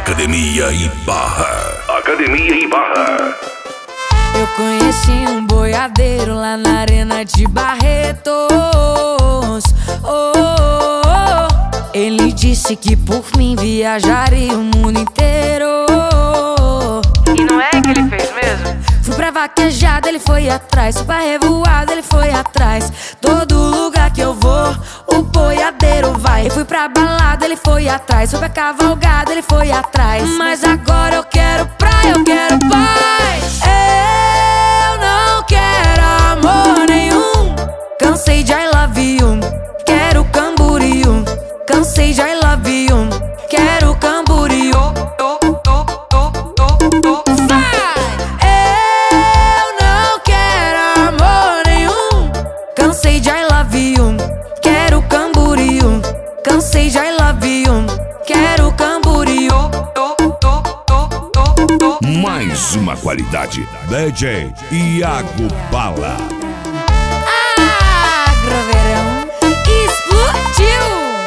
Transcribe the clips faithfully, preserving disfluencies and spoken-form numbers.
Academia e Barra. Academia e Barra. Eu conheci um boiadeiro lá na arena de Barretos. Oh, oh, oh. Ele disse que por mim viajaria o mundo inteiro. E não é que ele fez mesmo? Fui pra vaquejada, ele foi atrás. Fui pra revoada, ele foi atrás. Todo lugar que eu vou, o boiadeiro vai. Eu fui pra balada, ele foi atrás. Fui pra cavalgada, ele foi atrás. Mas agora eu quero praia, eu quero paz. Eu não quero amor nenhum. Cansei de I love you, quero Camboriú. Cansei de I love you, quero Camboriú. Cansei de I love you, quero Camboriú. Cansei de I love you, quero Camboriú. Mais uma qualidade. D J Iago Bala. Agroverão explodiu.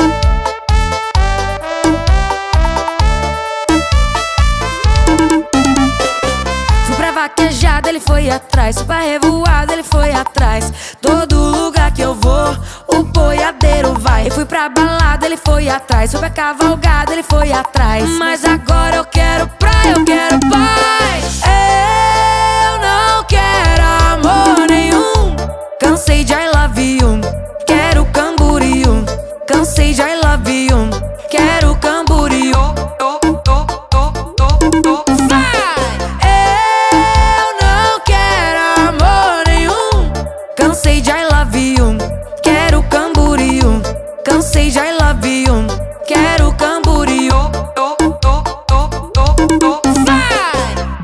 Fui pra vaquejada, ele foi atrás. Fui pra revoada, ele foi atrás. Todo lugar que eu vou, o boiadeiro vai. Eu fui pra balada, ele foi atrás. Fui pra cavalgada, ele foi atrás. Mas agora eu quero praia, eu quero paz. Eu não quero amor nenhum. Cansei de I love you, quero Camboriú. Cansei de I love you, quero Camboriú. Cansei de I love you, quero Camboriú. Cansei de I love you, quero Camboriú.